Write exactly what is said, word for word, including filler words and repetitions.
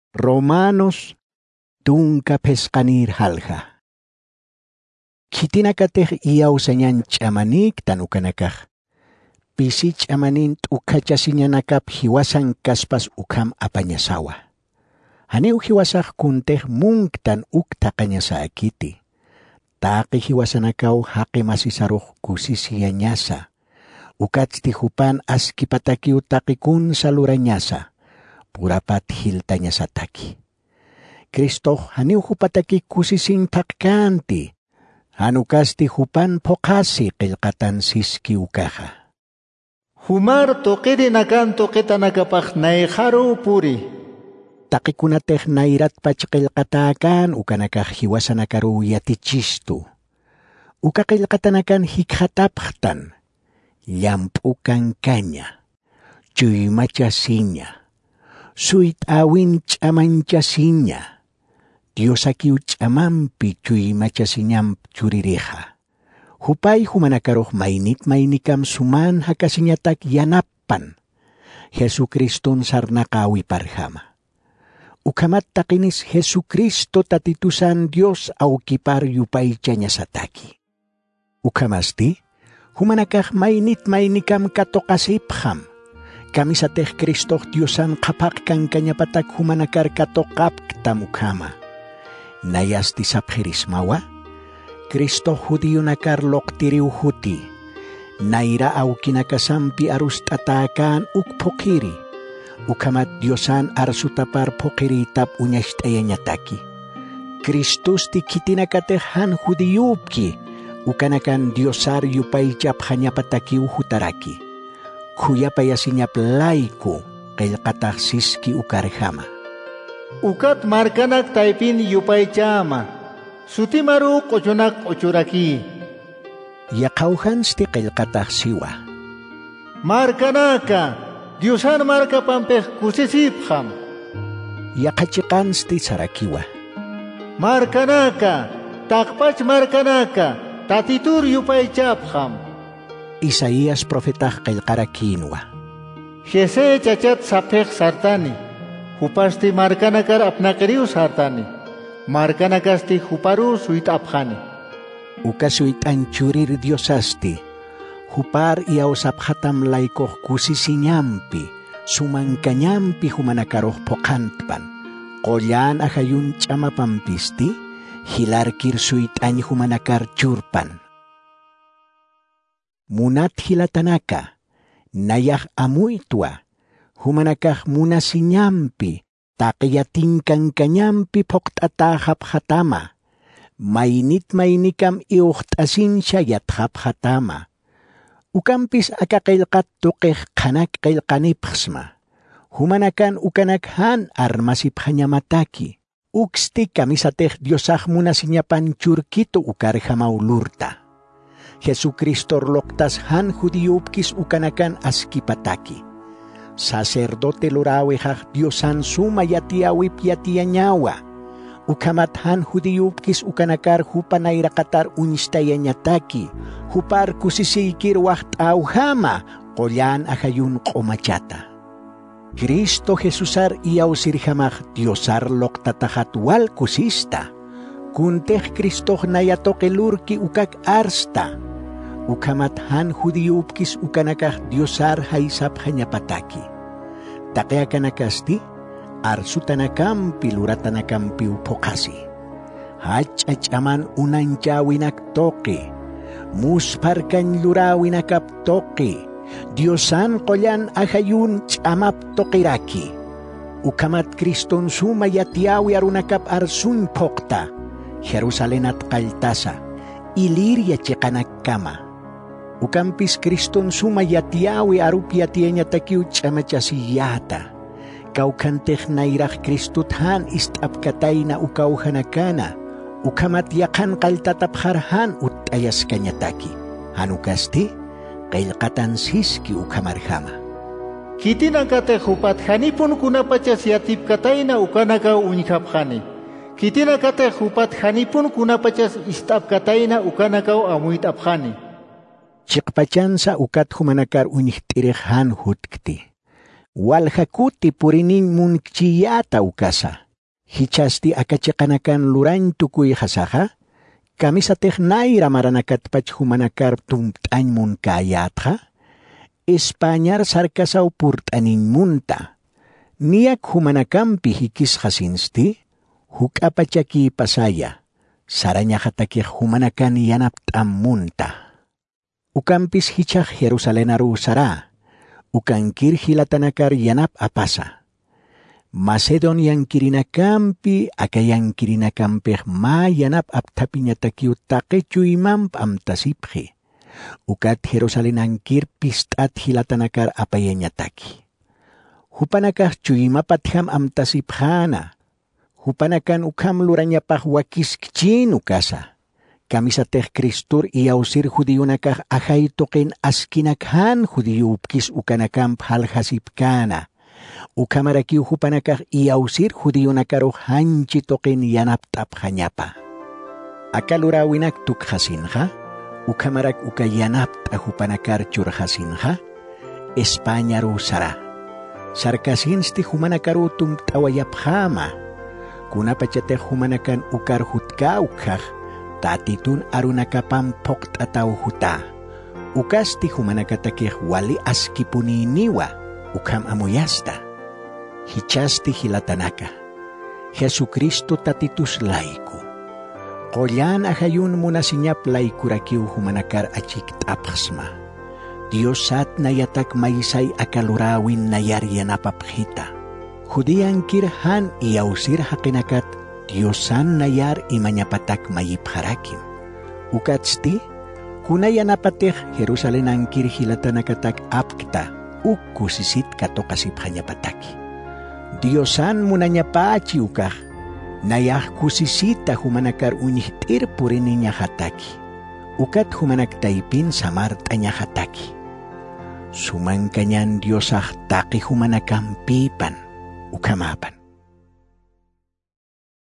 Romanos tunka peskanir halja. Kitinakateh iyaw sanyan chamanik tanukanakah. Pisi chamanin tukachasiñanakap hiwasan kaspas ukam apanyasawa. Haneu hiwasak kunteh mungtan ukta kanyasa akiti. Taki hiwasanakaw hake masisaruh kusisiyanyasa. Ukats tihupan askipatakiu takikun saluranyasa. Purapat hiltanya sa taki. Kristo haniu hupataki kusising takkanti. Hanukas tihupan pokasi kilkatan siski ukaha. Humar toke dinakan toke tanagapah naikharu puri. Takikunateh nairat pachkilkatakan ukanakah hiwasanakaru yatichistu. Ukakilkatanakan hikhataphtan. Yampukan kanya. Cuy machasinya. Suit awin chamanchasinya. Diosakiu chamampi cuy machasinyam curireha. Hupay humanakaroh mainit mainikam suman hakasinyatak yanapan. Jesukriston sarnakawi parhama. Ukamat takinis Jesukristo tatitusan Dios au kipar yupay chanya sataki. Ukamasti, humanakah mainit mainikam katokasipham. Kami sa teh Kristo Diosan kapak kang kanya patak humanakar katokap ktamukama. Nayas ti sapherismawa, Kristo hudiyo nakar loktiriw huti. Naira au kinakasampi arus tatakan ukpokiri. Ukamat Diosan arsutapar pokiri tap unyashtayanya taki. Kristus ti kitinakatehan hudiyupki. Ukanakan Diosar yupay jap hanya patakiw hutaraki. Kuya payasinyap laiku kay katahsiski ukarhama. Ukat markanak taipin yupay chama. Sutimaru kochonak ochuraki. Yakauhan sti kay katahsiwa. Markanaka, Diosan marka pampeh kusisipham. Yakachikan sti sarakiwa. Markanaka, takpach markanaka, tatitur yupay chapham. Isaías profetah kay karakinwa. Jese chachat sapek sartani. Hupasti markanakar apnakariu sartani. Markanakasti huparu suit aphani. Ukasuit anchurir Diosasti. Hupar iaw saphatam laikoh kusisinyampi. Sumangkanyampi humanakaroh pokantpan. Kolyan ahayun chama pampisti. Hilarkir suit any humanakar churpan. Munat hilatanaka, nayah amuitua, humanakah muna sinyampi, takiyatingkang kanyampi poktatahap hatama, mainit mainikam iuhtasin siya yathap hatama, ukampis akakailkat tukeh kanak kailkanipsma, humanakan ukanakhan armasip hanyamataki, uksti kami sateh Diosah muna sinyapan curkito ukarhamaulurta. Jesukristo loktas han judiyupkis ukanakan askipataki. Sacerdote lorawehah Diosan sumayatiawip yatianyawa. Ukamat han judiyupkis ukanakar hupanayirakatar unistayanyataki. Hupar kusisikir waht auhama, kolyan ahayun komachata. Kristo Jesusar iyaw sirhamah Diosar loktatahatual kusista. Kunteh Kristo nayatok elurki ukak arsta. Ukamat han judiyupkis ukanakah Diosar haisap hanyapataki. Takya kanakasti, arsutanakampi luratanakampi upokasi. Hachachaman unanjawinak toke, musparkan lurawinakap toke, Diosan kolyan ahayun chamap tokiraki. Ukamat Kriston sumayatiawi arunakap arsun pokta, Jerusalem at kaltasa, ilirya chekanak kama. Ukampis Kriston sumayatiawi arupiatianya takiu chamachasiyata. Kau kanteh nairah Kristuthan istap katay na ukaw hanakana. Ukamat yakan kaltatapharhan utayas kanyataki. Hanukasti, kailkatan siski ukamarhama. Kitinakate hupat hanipun kunapachas yatip katay na ukanakaw unikhaphani. Kitinakate hupat hanipun kunapachas istap katay na ukanakaw amuit aphani. Chikpachan sa ukat humanakar uniktirikhan hutkti. walhakuti purining munkchiyata ukasa. Hichasti akachikanakan luran tukuy hasaha, kami sa tehnay ramaranakat pachhumanakar tumtany mun kayatha, Espanyar sarkasaw purtanin munta, niyak humanakampi hikis hasinsti, hukapachaki pasaya, saranya hatakih humanakan yanap munta. Ukampis hichak Jerusalenaru sara, ukankir hilatanakar yanap apasa. Macedonian kirinakampi akayang kirinakampeh ma yanap aptapinya takiu takechu imam amtasiphe. Ukat Jerusalem kir pistat hilatanakar apayanya taki. Hupanakah cuima patham amtasiphana. Hupanakan ukam luranya pah wakis kcin ukasa. Kami sa teh Kristur iausir hudiyunakah ahay token askinakhan hudiyupkis ukanakam hal hasipkana. Ukamaraki hupanakah iausir hudiyunakaro hanchi token yanap tap hanyapa. Akalurawinak tuk hasinha, ukamarak ukayanap tahupanakar curhasinha, Espanyaro sara. Sarkasinsti humanakaru tum tawayap hama. Kunapachate humanakan ukar hutka ukah, tatitun arunakapam pokt ataw huta. Ukasti humanakatakih wali askipuniniwa, ukam amuyasta. Hichasti hilatanaka. Jesucristo tatitus laiku. Kolyan ahayun muna sinyap laikurakiw humanakar achik tapasma. Dios sat nayatak maisay akalurawin nayaryan apaphita. Hudiang kirhan iausir hakinakat Diosan nayar imanyapatak mayiparakim. Ukatsti, kunayan apateh Jerusalem ang kirhilatanakatak apkita, ukkusisit katokasip hanyapataki. Diosan munanya pachi ukah, nayah kusisita humanakar unihtir purininya hataki. Ukat humanak taipin samartanya hataki. Sumangkanyan Diosah taki humanakam pipan, ukamapan.